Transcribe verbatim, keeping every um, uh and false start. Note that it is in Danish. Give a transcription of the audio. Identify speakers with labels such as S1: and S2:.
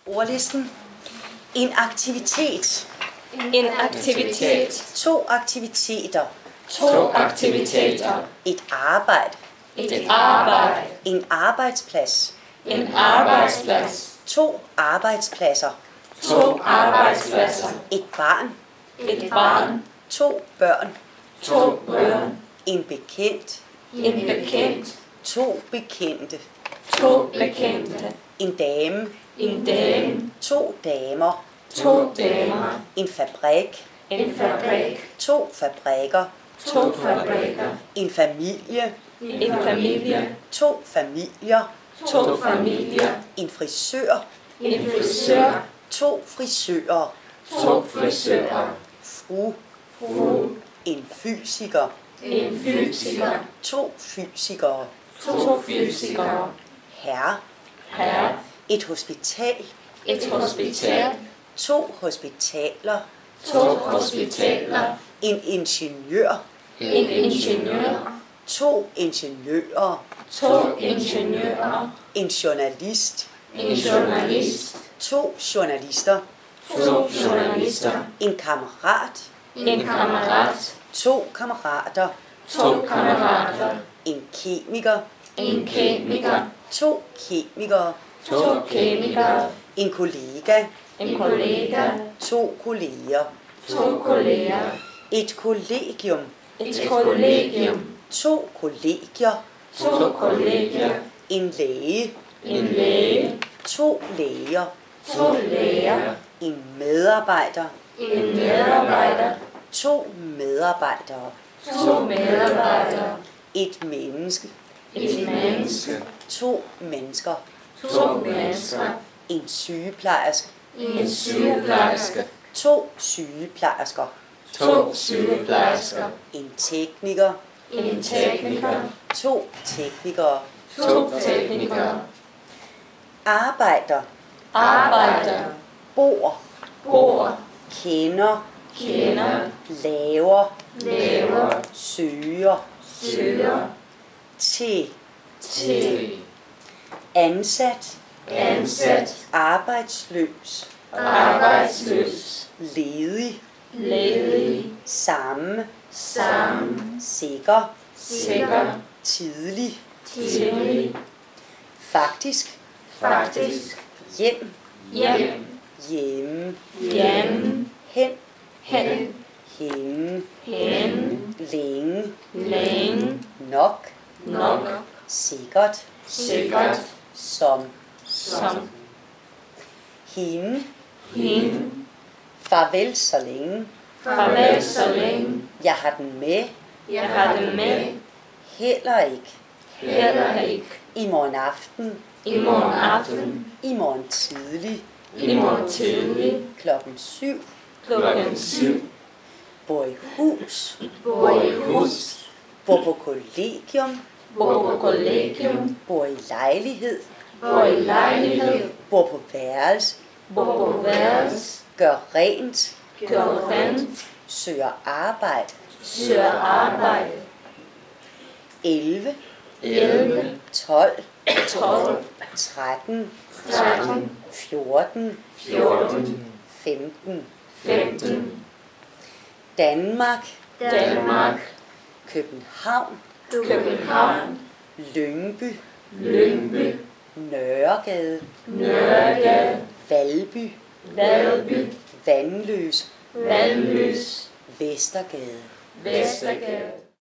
S1: Ordlisten. En aktivitet.
S2: En aktivitet.
S1: To aktiviteter.
S2: To aktiviteter.
S1: Et arbejde.
S2: Et arbejde.
S1: En arbejdsplads.
S2: En arbejdsplads.
S1: To arbejdspladser.
S2: To arbejdspladser.
S1: Et barn.
S2: Et barn.
S1: To børn.
S2: To børn.
S1: En bekendt.
S2: En bekendt.
S1: To bekendte.
S2: To bekendte.
S1: En dame.
S2: En dame.
S1: To damer.
S2: To damer.
S1: En fabrik.
S2: En fabrik.
S1: To fabrikker.
S2: To fabrikker.
S1: En familie.
S2: En familie.
S1: To familier.
S2: To familier.
S1: En frisør.
S2: En frisør.
S1: To frisører.
S2: To frisører.
S1: Fru.
S2: Fru.
S1: En fysiker.
S2: En fysiker.
S1: To fysikere.
S2: To fysikere.
S1: Herre.
S2: Herre.
S1: Et hospital.
S2: Et hospital.
S1: To hospitaler.
S2: To hospitaler.
S1: En ingeniør.
S2: En ingeniør.
S1: To ingeniører.
S2: To ingeniører.
S1: En journalist.
S2: En journalist.
S1: To journalister.
S2: To journalister.
S1: En kammerat.
S2: En kammerat.
S1: To kammerater.
S2: To kammerater.
S1: En kemiker.
S2: En kemiker.
S1: To kemikere.
S2: To kemikere.
S1: En kollega.
S2: En kollega.
S1: To kolleger.
S2: To kolleger.
S1: Et kollegium.
S2: Et kollegium.
S1: To kollegier.
S2: To kollegier.
S1: En læge.
S2: En læge.
S1: To læger.
S2: To læger.
S1: En medarbejder.
S2: En medarbejder.
S1: To medarbejdere.
S2: To medarbejdere.
S1: Et menneske.
S2: Et menneske.
S1: To mennesker.
S2: To mennesker.
S1: En sygeplejerske.
S2: En sygeplejerske.
S1: To sygeplejersker.
S2: To sygeplejersker.
S1: En tekniker.
S2: En tekniker.
S1: To teknikere.
S2: To teknikere.
S1: Arbejder.
S2: Arbejder.
S1: Bor.
S2: Bor.
S1: Kender.
S2: Kender.
S1: Laver.
S2: Laver.
S1: Søger.
S2: Søger.
S1: Til.
S2: Til.
S1: Ansat.
S2: Ansat.
S1: Arbejdsløs.
S2: Arbejdsløs.
S1: Ledig.
S2: Ledig.
S1: Samme.
S2: Sammen.
S1: Sikker.
S2: Sikker.
S1: Tidlig.
S2: Tidlig.
S1: Faktisk.
S2: Faktisk.
S1: Hjem.
S2: Hjem.
S1: Hjemme.
S2: Hjemme.
S1: Hen.
S2: Hen.
S1: Hende.
S2: Hen.
S1: Længe.
S2: Længe.
S1: Nok.
S2: Nok.
S1: Sikkert.
S2: Sikkert.
S1: Som.
S2: Som.
S1: Hende.
S2: Hende.
S1: Farvel så længe.
S2: Farvel så længe.
S1: Jeg har den med.
S2: Jeg har det med.
S1: Heller ikke.
S2: Heller ikke.
S1: I morgen aften.
S2: I morgen aften.
S1: I morgen tidlig.
S2: I morgen tidlig.
S1: Klokken syv.
S2: Klokken syv.
S1: Bor i hus.
S2: Bor i hus.
S1: Bor på kollegium.
S2: Bor på kollegium.
S1: Bor i lejlighed.
S2: Bor i lejlighed.
S1: Bor på værelse.
S2: Bor på værelse.
S1: Gør rent.
S2: Gør rent.
S1: Søger arbejde.
S2: Søger arbejde.
S1: elleve.
S2: elleve.
S1: tolv.
S2: tolv.
S1: tretten.
S2: tretten.
S1: fjorten.
S2: fjorten.
S1: femten.
S2: femten.
S1: Danmark.
S2: Danmark.
S1: København.
S2: København.
S1: Lyngby.
S2: Lyngby.
S1: Nørregade.
S2: Nørregade.
S1: Valby.
S2: Valby.
S1: Vandløs.
S2: Vandløs.
S1: Vestergade.
S2: Vestergade.